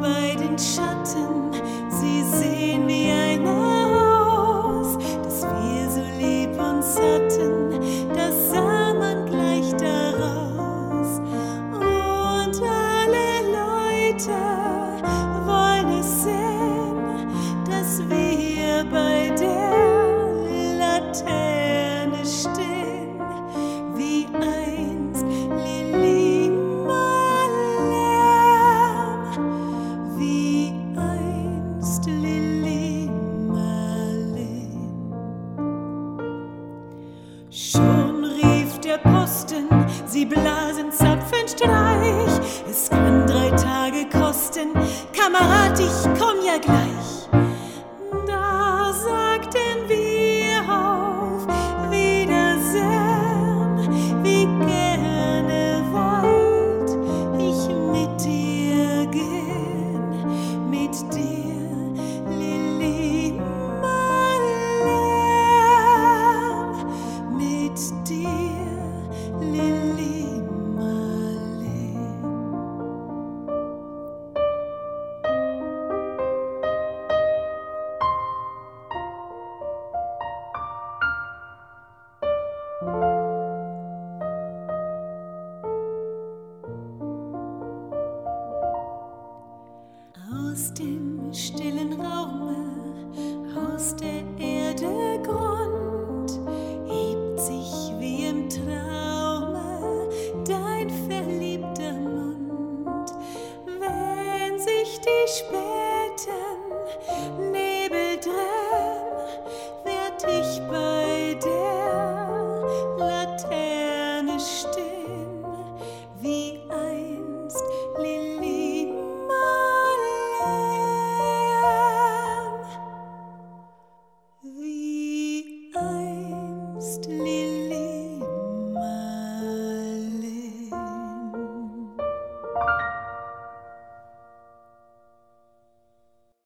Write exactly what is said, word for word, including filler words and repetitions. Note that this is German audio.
bei den Schatten, sie sehen wie ein Haus, das wir so lieb uns hatten, das sah man gleich daraus. Und alle Leute wollen es sehen, dass wir bei der Laterne stehen, wie einst Lili Marleen, wie einst Lili Marleen. Schon rief der Posten, sie blasen Zapfenstreich, es kann drei Tage kosten, Kamerad, ich komm ja gleich. Da sagten wir auf Wiedersehen, wie gerne wollt ich mit dir gehen, mit dir, Lili Marleen, mit dir, Lili Marleen. Aus dem stillen Raume, aus der Erde Grund,